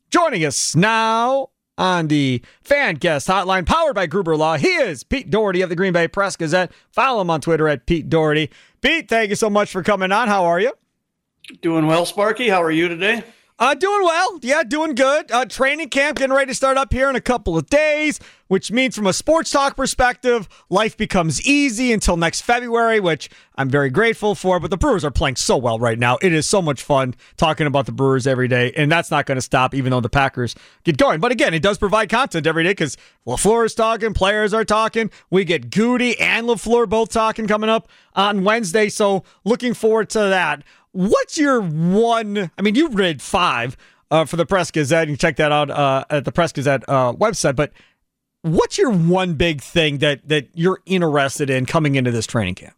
Joining us now on the Fan Guest Hotline, powered by Gruber Law, he is Pete Doherty of the Green Bay Press Gazette. Follow him on Twitter at Pete Doherty. Pete, thank you so much for coming on. How are you? Doing well, Sparky. How are you today? Doing well. Yeah, doing good. Training camp getting ready to start up here in a couple of days, which means from a sports talk perspective, life becomes easy until next February, which I'm very grateful for. But the Brewers are playing so well right now. It is so much fun talking about the Brewers every day, and that's not going to stop even though the Packers get going. But again, it does provide content every day because LaFleur is talking, players are talking. We get Goody and LaFleur both talking coming up on Wednesday, so looking forward to that. What's your one? I mean, you read 5 for the Press Gazette. You can check that out at the Press Gazette website. But what's your one big thing that you're interested in coming into this training camp?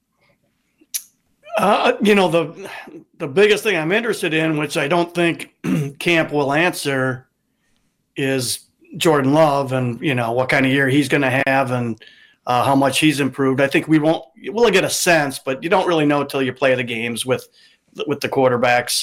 The biggest thing I'm interested in, which I don't think camp will answer, is Jordan Love and what kind of year he's going to have and how much he's improved. I think we'll get a sense, but you don't really know until you play the games with the quarterbacks.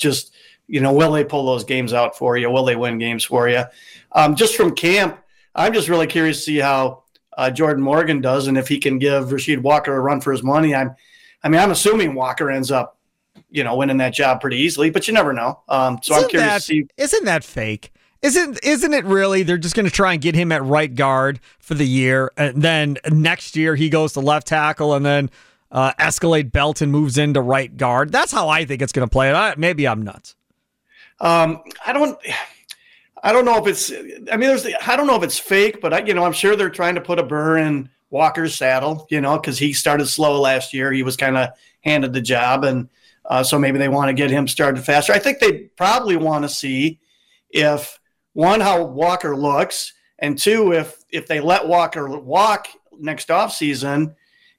Will they pull those games out for you? Will they win games for you? Just from camp, I'm just really curious to see how Jordan Morgan does and if he can give Rasheed Walker a run for his money. I'm assuming Walker ends up, winning that job pretty easily, but you never know. I'm curious to see. Isn't that fake? Isn't it really? They're just going to try and get him at right guard for the year, and then next year he goes to left tackle, and then escalate Belton moves into right guard. That's how I think it's going to play. Maybe I'm nuts. I don't know if it's. I don't know if it's fake, but I'm sure they're trying to put a burr in Walker's saddle. Because he started slow last year. He was kind of handed the job, and so maybe they want to get him started faster. I think they probably want to see if. One, how Walker looks, and two, if they let Walker walk next offseason,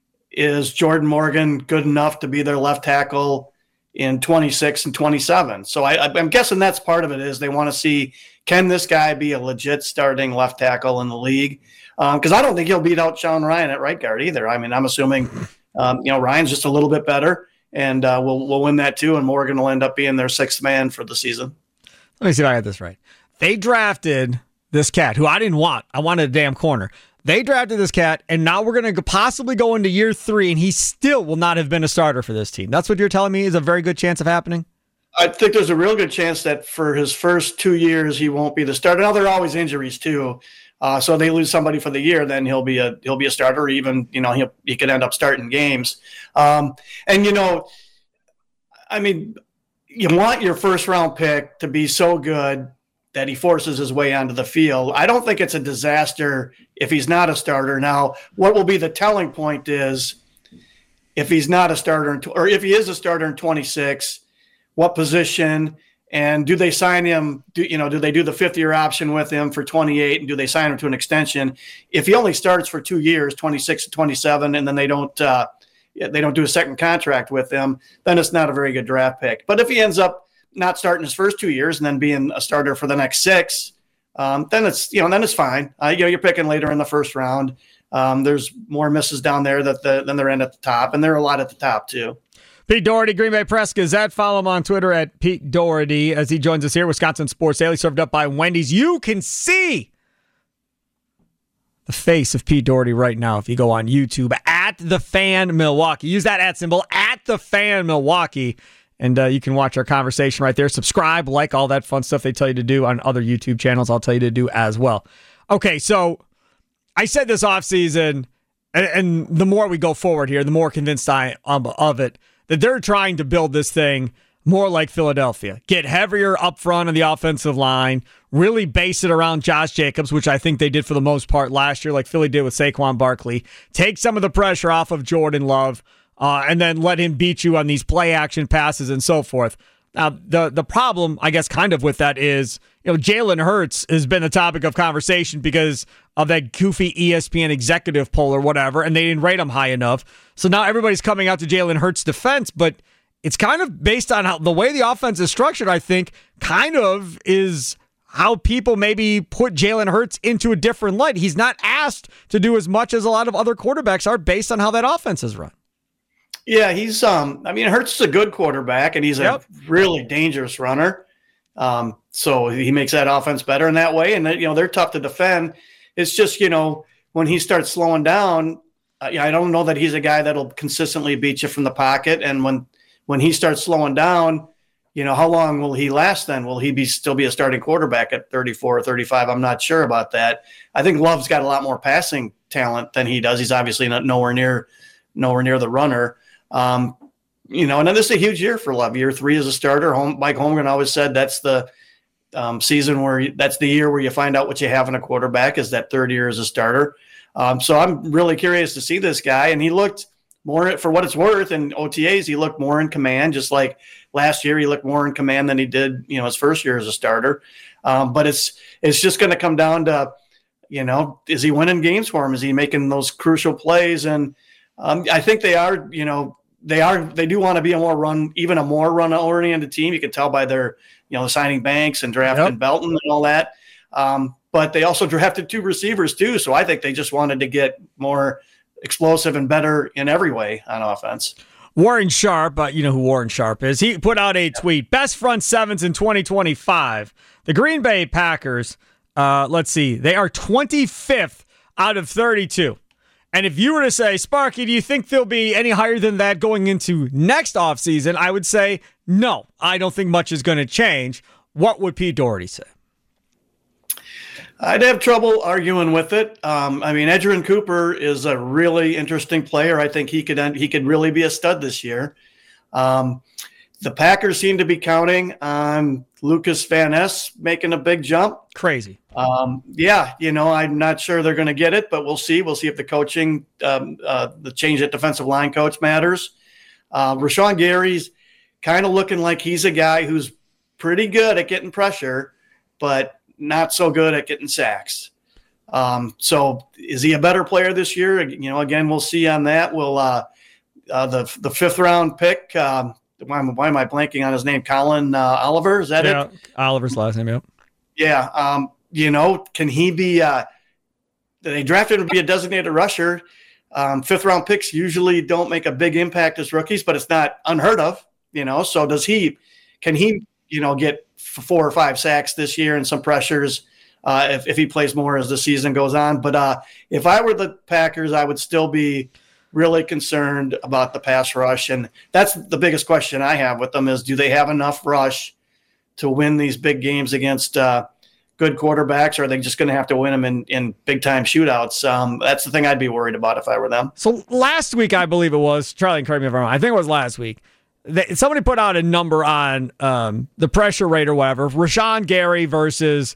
is Jordan Morgan good enough to be their left tackle in 26 and 27? So I'm guessing that's part of it is they want to see, can this guy be a legit starting left tackle in the league? Because I don't think he'll beat out Sean Ryan at right guard either. I mean, I'm assuming, Ryan's just a little bit better, and we'll win that too, and Morgan will end up being their 6th man for the season. Let me see if I got this right. They drafted this cat, who I didn't want. I wanted a damn corner. They drafted this cat, and now we're going to possibly go into year 3, and he still will not have been a starter for this team. That's what you're telling me is a very good chance of happening? I think there's a real good chance that for his first 2 years, he won't be the starter. Now, there are always injuries, too. So they lose somebody for the year, then he'll be a starter, or even, he could end up starting games. You want your first-round pick to be so good that he forces his way onto the field. I don't think it's a disaster if he's not a starter. Now, what will be the telling point is if he's not a starter, or if he is a starter in 26, what position, and do they sign him? Do they do the 5th-year option with him for 28, and do they sign him to an extension? If he only starts for 2 years, 26 and 27, and then they don't do a second contract with him, then it's not a very good draft pick. But if he ends up not starting his first 2 years and then being a starter for the next 6, then it's fine. You're picking later in the first round. There's more misses down there than there end at the top, and there are a lot at the top too. Pete Doherty, Green Bay Press Gazette. Follow him on Twitter at Pete Doherty as he joins us here. Wisconsin Sports Daily, served up by Wendy's. You can see the face of Pete Doherty right now if you go on YouTube at The Fan Milwaukee. Use that @ symbol at The Fan Milwaukee. And you can watch our conversation right there. Subscribe, like all that fun stuff they tell you to do on other YouTube channels. I'll tell you to do as well. Okay, so I said this offseason, and the more we go forward here, the more convinced I am of it, that they're trying to build this thing more like Philadelphia. Get heavier up front on the offensive line, really base it around Josh Jacobs, which I think they did for the most part last year, like Philly did with Saquon Barkley. Take some of the pressure off of Jordan Love. And then let him beat you on these play action passes and so forth. Now, the problem, I guess, kind of with that is, Jalen Hurts has been the topic of conversation because of that goofy ESPN executive poll or whatever, and they didn't rate him high enough. So now everybody's coming out to Jalen Hurts' defense, but it's kind of based on how the way the offense is structured, I think, kind of is how people maybe put Jalen Hurts into a different light. He's not asked to do as much as a lot of other quarterbacks are based on how that offense is run. Yeah, he's Hurts is a good quarterback, and he's a really dangerous runner. So he makes that offense better in that way. And, they're tough to defend. It's just, when he starts slowing down, I don't know that he's a guy that'll consistently beat you from the pocket. And when he starts slowing down, how long will he last then? Will he still be a starting quarterback at 34 or 35? I'm not sure about that. I think Love's got a lot more passing talent than he does. He's obviously nowhere near the runner. And then this is a huge year for Love. Year 3 as a starter. Mike Holmgren always said that's the season that's the year where you find out what you have in a quarterback, is that third year as a starter. So I'm really curious to see this guy. And he looked more, for what it's worth, in OTAs, he looked more in command, just like last year he looked more in command than he did, his first year as a starter. But it's just going to come down to, is he winning games for him? Is he making those crucial plays? And I think they are, they do want to be a more run-oriented team. You can tell by their, signing Banks and drafting Belton and all that. But they also drafted 2 receivers too. So I think they just wanted to get more explosive and better in every way on offense. Warren Sharp, you know who Warren Sharp is. He put out a tweet: best front sevens in 2025. The Green Bay Packers, let's see, they are 25th out of 32. And if you were to say, Sparky, do you think they'll be any higher than that going into next offseason? I would say, no, I don't think much is going to change. What would Pete Doherty say? I'd have trouble arguing with it. Edgerrin Cooper is a really interesting player. I think he could really be a stud this year. The Packers seem to be counting on Lucas Van Ness making a big jump. Crazy. I'm not sure they're going to get it, but we'll see. We'll see if the coaching, the change at defensive line coach matters. Rashawn Gary's kind of looking like he's a guy who's pretty good at getting pressure, but not so good at getting sacks. So is he a better player this year? Again, we'll see on that. We'll the 5th round pick. Why am I blanking on his name? Colin Oliver, is that it? Oliver's last name, yep. Yeah. Can he be they drafted him to be a designated rusher. 5th round picks usually don't make a big impact as rookies, but it's not unheard of, So can he get 4 or 5 sacks this year and some pressures if he plays more as the season goes on? But if I were the Packers, I would still be really concerned about the pass rush. And that's the biggest question I have with them is, do they have enough rush to win these big games against good quarterbacks, or are they just going to have to win them in big-time shootouts? That's the thing I'd be worried about if I were them. So last week, I believe it was, Charlie, correct me if I'm wrong, I think it was last week, somebody put out a number on the pressure rate or whatever, Rashawn Gary versus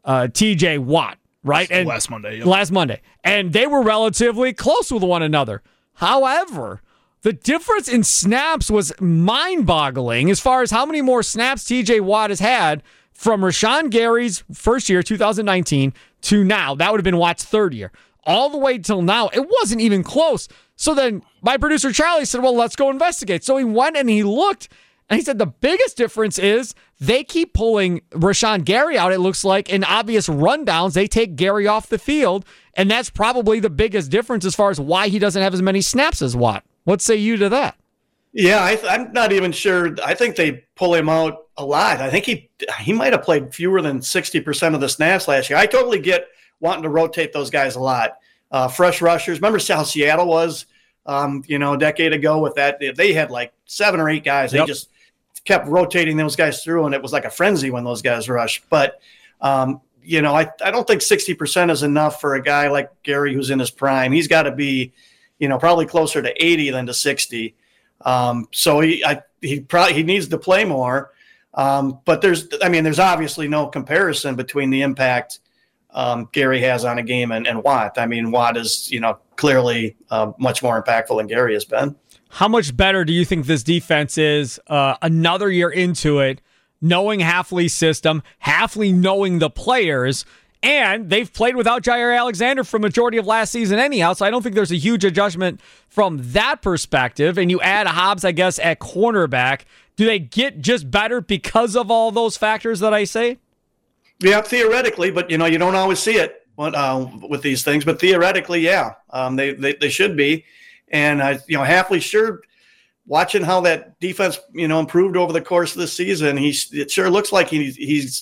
TJ Watt, right? And last Monday. Yep. Last Monday. And they were relatively close with one another. However, the difference in snaps was mind-boggling as far as how many more snaps TJ Watt has had from Rashawn Gary's first year, 2019, to now. That would have been Watt's 3rd year. All the way till now, it wasn't even close. So then my producer Charlie said, well, let's go investigate. So he went and he looked, and he said the biggest difference is they keep pulling Rashawn Gary out, it looks like, in obvious rundowns. They take Gary off the field, and that's probably the biggest difference as far as why he doesn't have as many snaps as Watt. What say you to that? Yeah, I'm not even sure. I think they pull him out a lot. I think he might have played fewer than 60% of the snaps last year. I totally get wanting to rotate those guys a lot. Fresh rushers. Remember how Seattle was, a decade ago with that? They had like 7 or 8 guys. They just kept rotating those guys through, and it was like a frenzy when those guys rushed. But, I don't think 60% is enough for a guy like Gary who's in his prime. He's got to be, probably closer to 80 than to 60. So he needs to play more. But there's obviously no comparison between the impact Gary has on a game and Watt. Watt is, clearly much more impactful than Gary has been. How much better do you think this defense is another year into it, knowing Hafley's system, Hafley knowing the players, and they've played without Jair Alexander for majority of last season anyhow, so I don't think there's a huge adjustment from that perspective. And you add Hobbs, I guess, at cornerback. Do they get just better because of all those factors that I say? Yeah, theoretically, but you don't always see it with these things. But theoretically, yeah, they should be. And Hafley sure, watching how that defense improved over the course of the season, it sure looks like he's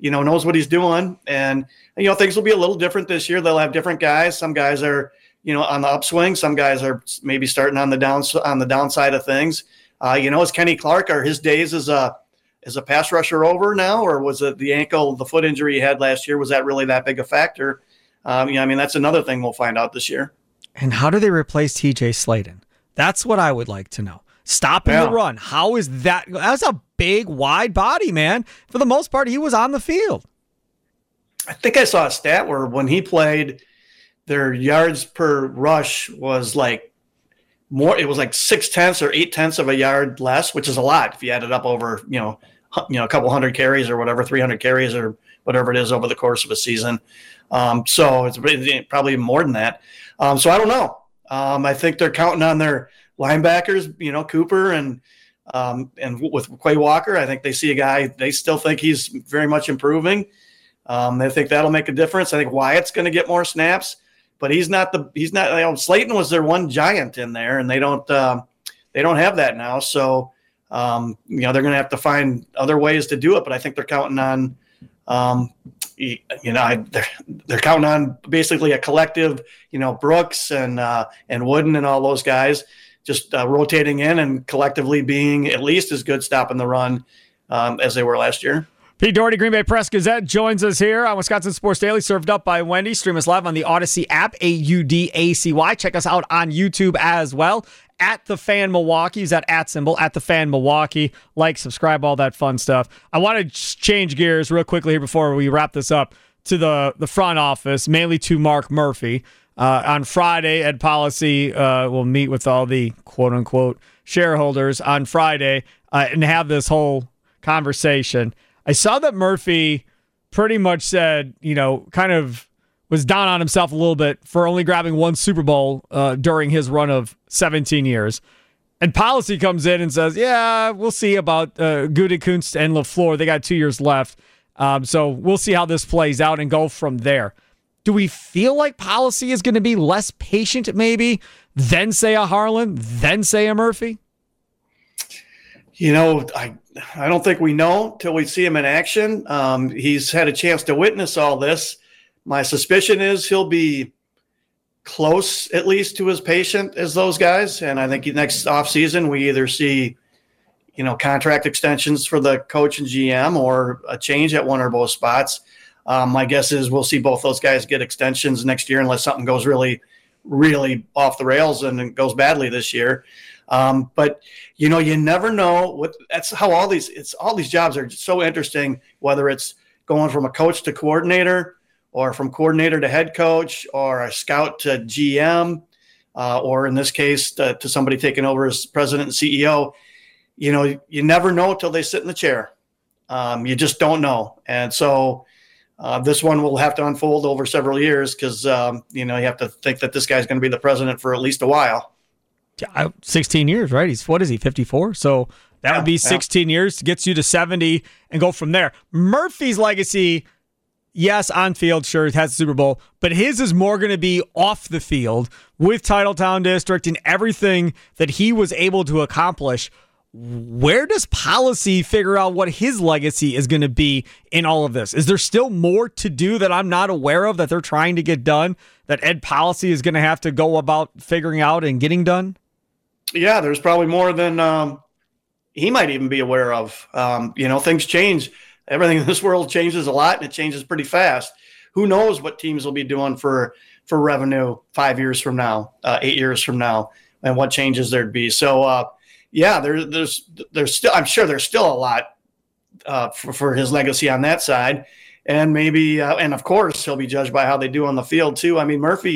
knows what he's doing. And, things will be a little different this year. They'll have different guys. Some guys are, on the upswing. Some guys are maybe starting on the downside of things. Is Kenny Clark, are his days as a pass rusher over now, or was it the foot injury he had last year? Was that really that big a factor? That's another thing we'll find out this year. And how do they replace TJ Slaton? That's what I would like to know. Stopping the run. How is that? That's a big, wide body, man. For the most part, he was on the field. I think I saw a stat where when he played, their yards per rush was like more. It was like 0.6 or 0.8 of a yard less, which is a lot if you add it up over, a couple hundred carries or whatever, 300 carries or whatever it is over the course of a season. So it's probably more than that. So I don't know. I think they're counting on their linebackers, Cooper and with Quay Walker. I think they see a guy, they still think he's very much improving. They think that'll make a difference. I think Wyatt's going to get more snaps, but he's not. Slaton was their one giant in there, and they don't have that now. So, they're going to have to find other ways to do it. But I think they're counting on, they're counting on basically a collective, Brooks and Wooden and all those guys just rotating in and collectively being at least as good stopping the run as they were last year. Pete Doherty, Green Bay Press Gazette, joins us here on Wisconsin Sports Daily, served up by Wendy. Stream us live on the Odyssey app, AUDACY. Check us out on YouTube as well, at The Fan Milwaukee. Use that @ at The Fan Milwaukee. Like, subscribe, all that fun stuff. I want to change gears real quickly here before we wrap this up to the front office, mainly to Mark Murphy. On Friday, Ed Policy will meet with all the quote-unquote shareholders on Friday and have this whole conversation. I saw that Murphy pretty much said, kind of was down on himself a little bit for only grabbing one Super Bowl during his run of 17 years. And Policy comes in and says, yeah, we'll see about Gutekunst and LaFleur. They got 2 years left. So we'll see how this plays out and go from there. Do we feel like Policy is going to be less patient maybe than, say, a Harlan, than, say, a Murphy? I don't think we know till we see him in action. He's had a chance to witness all this. My suspicion is he'll be close, at least, to as patient as those guys. And I think next offseason we either see, contract extensions for the coach and GM or a change at one or both spots. My guess is we'll see both those guys get extensions next year unless something goes really, really off the rails and it goes badly this year. But you never know that's how all these jobs are so interesting, whether it's going from a coach to coordinator or from coordinator to head coach or a scout to GM, or in this case to somebody taking over as president and CEO. You never know until they sit in the chair. You just don't know. And so this one will have to unfold over several years because, you have to think that this guy's going to be the president for at least a while. 16 years, right? What is he, 54? So that would be 16 years, gets you to 70 and go from there. Murphy's legacy, yes, on field, sure, it has the Super Bowl, but his is more going to be off the field with Titletown District and everything that he was able to accomplish. Where does Policy figure out what his legacy is going to be in all of this? Is there still more to do that I'm not aware of that they're trying to get done, that Ed Policy is going to have to go about figuring out and getting done? Yeah, there's probably more than he might even be aware of. Things change. Everything in this world changes a lot, and it changes pretty fast. Who knows what teams will be doing for revenue 5 years from now, 8 years from now, and what changes there'd be. So, there's still, I'm sure there's still a lot for his legacy on that side, and maybe, and of course, he'll be judged by how they do on the field too. I mean, Murphy,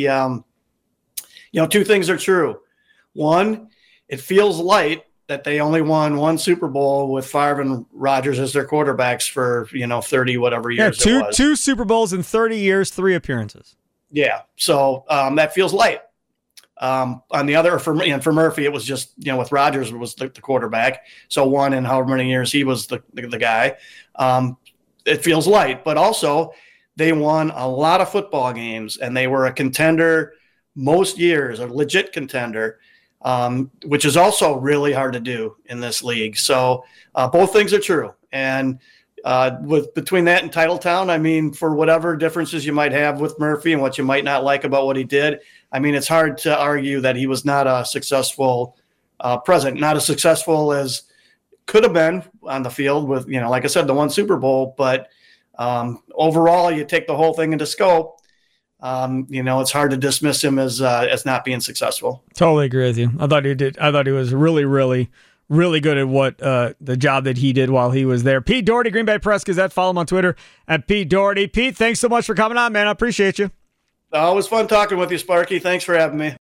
two things are true. One, it feels light that they only won one Super Bowl with Favre and Rodgers as their quarterbacks for 30 whatever years. Yeah, two Super Bowls in 30 years, 3 appearances. Yeah, so that feels light. On the other, for Murphy, it was just with Rodgers was the quarterback, so one in however many years he was the guy. It feels light, but also they won a lot of football games and they were a contender most years, a legit contender. Which is also really hard to do in this league. So both things are true. And with between that and Titletown, I mean, for whatever differences you might have with Murphy and what you might not like about what he did, I mean, it's hard to argue that he was not a successful president, not as successful as could have been on the field with, like I said, the one Super Bowl. But overall, you take the whole thing into scope. It's hard to dismiss him as not being successful. Totally agree with you. I thought he was really, really, really good at what the job that he did while he was there. Pete Dougherty, Green Bay Press Gazette. Follow him on Twitter at Pete Dougherty. Pete, thanks so much for coming on, man. I appreciate you. Always fun talking with you, Sparky. Thanks for having me.